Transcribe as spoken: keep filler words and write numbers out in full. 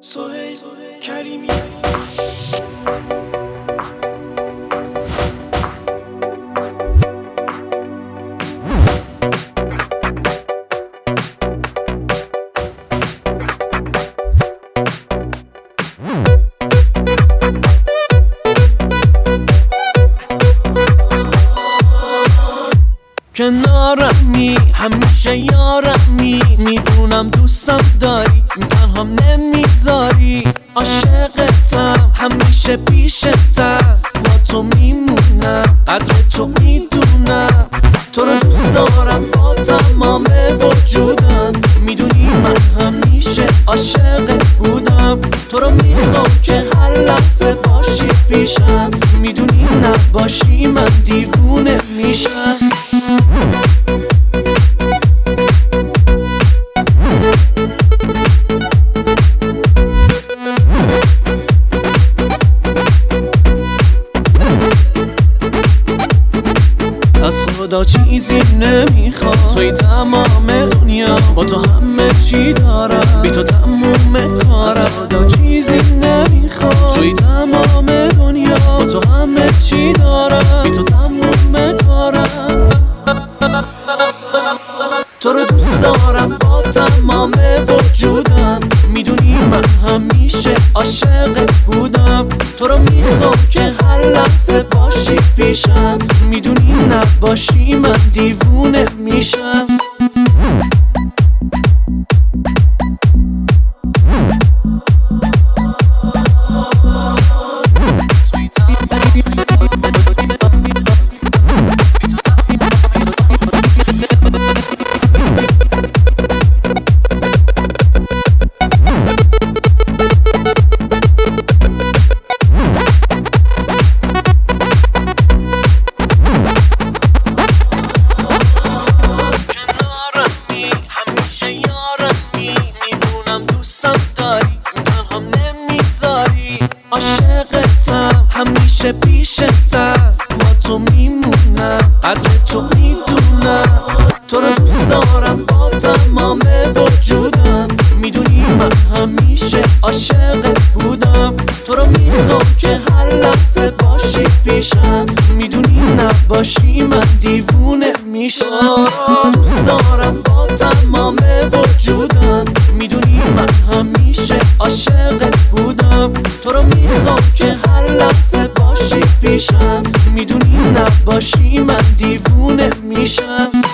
سهیل کریمی. کنارمی همیشه یارمی، میدونم دوستم داری تنهام نمیذاری. عاشقتم همیشه پیشتم، با تو میمونم قدر تو میدونم. تو رو دوست دارم با تمام وجودم، میدونی من همیشه عاشقت بودم. تو رو میخوام که هر لحظه باشی پیشم، میدونی نباشی من دیوونه میشم. از خدا چیزی نمیخوام، توی تمام دنیا، با تو همه چی دارم، بی تو تموم کارم. از خدا چیزی نمیخوام، توی تمام دنیا، با تو همه چی دارم، بی تو تموم کارم. تو رو دوست دارم با تمام وجودم، میدونی من همیشه عاشقت بودم. تو رو میخوام که هر لحظه باشی پیشم، میدونی نباشی من دیوونه میشم. عاشقتم همیشه پیشتم، با تو میمونم قدر تو میدونم. تو رو دوست دارم با تمام وجودم، میدونی من همیشه عاشقت بودم. تو رو میخوام که هر لحظه باشی پیشم، میدونی نباشی من دیوونه میشم. تو رو دوست دارم با تمام وجودم، میدونی من همیشه عاشقت بودم. تو رو میخوام که هر لحظه باشی پیشم، میدونی نباشی من دیوونه میشم.